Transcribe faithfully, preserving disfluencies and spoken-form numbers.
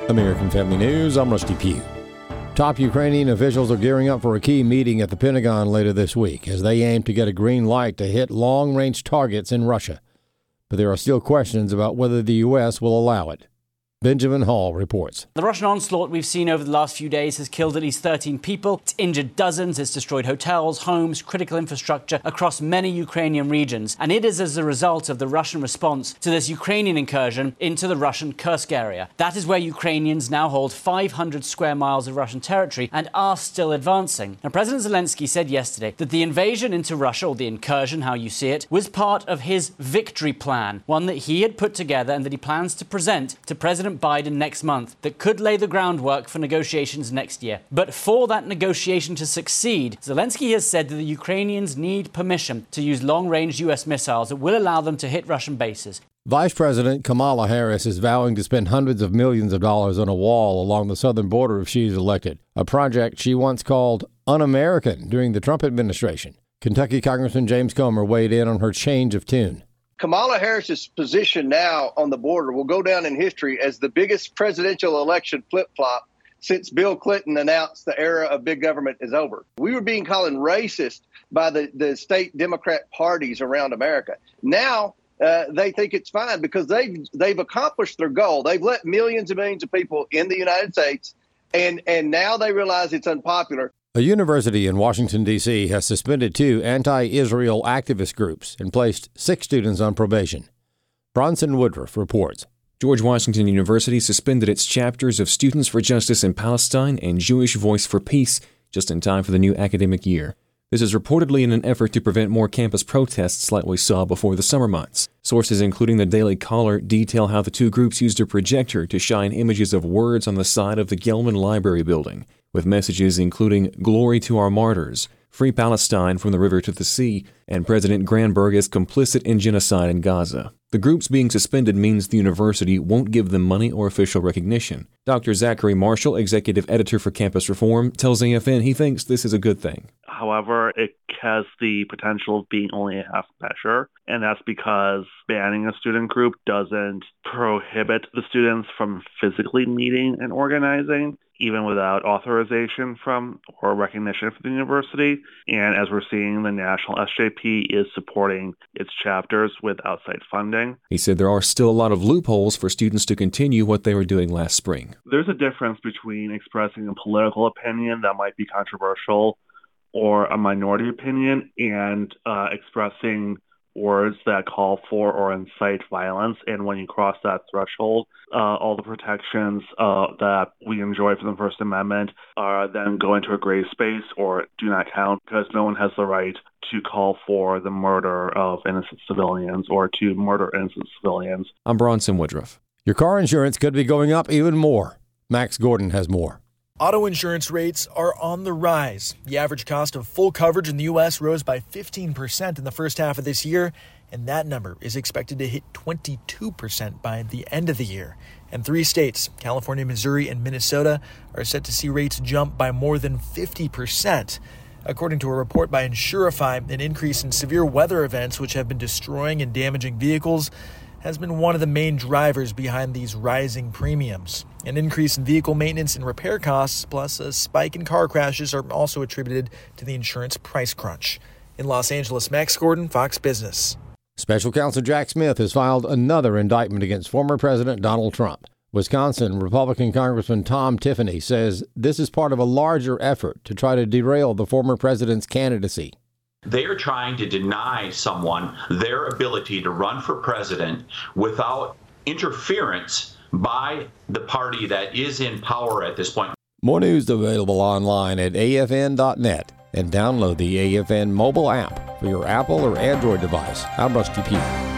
American Family News, I'm Rusty Pugh. Top Ukrainian officials are gearing up for a key meeting at the Pentagon later this week as they aim to get a green light to hit long-range targets in Russia. But there are still questions about whether the U S will allow it. Benjamin Hall reports. The Russian onslaught we've seen over the last few days has killed at least thirteen people. It's injured dozens. It's destroyed hotels, homes, critical infrastructure across many Ukrainian regions. And it is as a result of the Russian response to this Ukrainian incursion into the Russian Kursk area. That is where Ukrainians now hold five hundred square miles of Russian territory and are still advancing. Now, President Zelensky said yesterday that the invasion into Russia, or the incursion, how you see it, was part of his victory plan, one that he had put together and that he plans to present to President Biden next month that could lay the groundwork for negotiations next year. But for that negotiation to succeed, Zelensky has said that the Ukrainians need permission to use long-range U S missiles that will allow them to hit Russian bases. Vice President Kamala Harris is vowing to spend hundreds of millions of dollars on a wall along the southern border if she's elected, a project she once called un-American during the Trump administration. Kentucky Congressman James Comer weighed in on her change of tune. Kamala Harris's position now on the border will go down in history as the biggest presidential election flip-flop since Bill Clinton announced the era of big government is over. We were being called racist by the, the state Democrat parties around America. Now uh, they think it's fine because they've, they've accomplished their goal. They've let millions and millions of people in the United States, and, and now they realize it's unpopular. A university in Washington, D C has suspended two anti-Israel activist groups and placed six students on probation. Bronson Woodruff reports. George Washington University suspended its chapters of Students for Justice in Palestine and Jewish Voice for Peace just in time for the new academic year. This is reportedly in an effort to prevent more campus protests like we saw before the summer months. Sources, including the Daily Caller, detail how the two groups used a projector to shine images of words on the side of the Gelman Library building, with messages including "Glory to our martyrs," "Free Palestine from the river to the sea," and President Granberg is complicit in genocide in Gaza. The groups being suspended means the university won't give them money or official recognition. Doctor Zachary Marshall, executive editor for Campus Reform, tells A F N he thinks this is a good thing. However, it has the potential of being only a half measure, and that's because banning a student group doesn't prohibit the students from physically meeting and organizing, even without authorization from or recognition from the university. And as we're seeing, the National S J P is supporting its chapters with outside funding. He said there are still a lot of loopholes for students to continue what they were doing last spring. There's a difference between expressing a political opinion that might be controversial or a minority opinion and uh, expressing words that call for or incite violence. And when you cross that threshold, uh, all the protections uh, that we enjoy from the First Amendment uh, then go into a gray space or do not count because no one has the right to call for the murder of innocent civilians or to murder innocent civilians. I'm Bronson Woodruff. Your car insurance could be going up even more. Max Gordon has more. Auto insurance rates are on the rise. The average cost of full coverage in the U S rose by fifteen percent in the first half of this year, and that number is expected to hit twenty-two percent by the end of the year. And three states, California, Missouri, and Minnesota, are set to see rates jump by more than fifty percent. According to a report by Insurify, an increase in severe weather events which have been destroying and damaging vehicles has been one of the main drivers behind these rising premiums. An increase in vehicle maintenance and repair costs, plus a spike in car crashes, are also attributed to the insurance price crunch. In Los Angeles, Max Gordon, Fox Business. Special Counsel Jack Smith has filed another indictment against former President Donald Trump. Wisconsin Republican Congressman Tom Tiffany says this is part of a larger effort to try to derail the former president's candidacy. They are trying to deny someone their ability to run for president without interference by the party that is in power at this point. More news available online at A F N dot net and download the A F N mobile app for your Apple or Android device. I'm Rusty Pugh.